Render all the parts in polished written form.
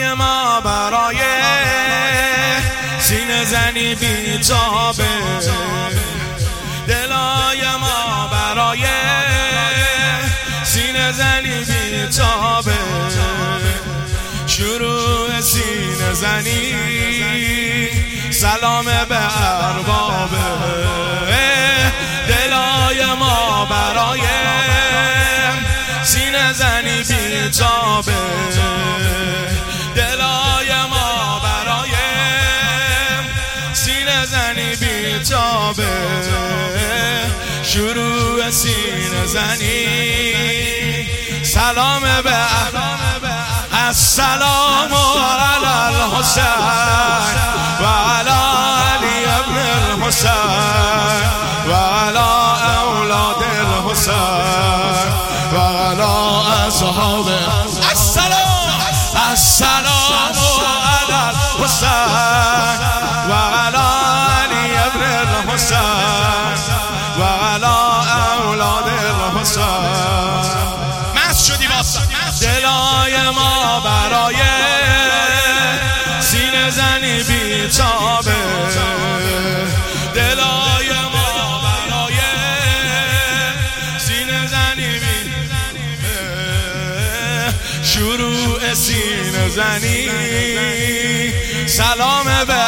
دلای ما برای سینه زنی بی‌تابه، دلای ما برای سینه زنی بی‌تابه، شروع سینه زنی سلام به اربابه. دلای ما برای سینه زنی بی‌تابه، دلای ما برای سینه زنی بی‌تابه، شروع سینه زنی سلام به السلام علی الحسین و علی علی ابن الحسین و علی اولاد الحسین و علی اصحاب السلام علی الحسین و علی علی ابن الحسین و علی اولاد الحسین. مست شدی واسه دلای ما برای سینه زنی بی‌تابه، دلای ما برای سینه زنی بی‌تابه، شروع سینه زنی سلام به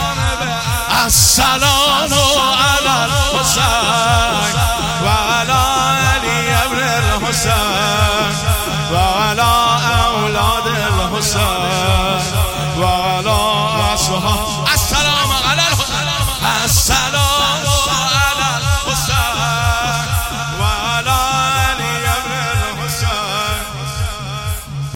السلام علی الحسین و علی علی ابن الحسین و علی اولاد الحسین و علی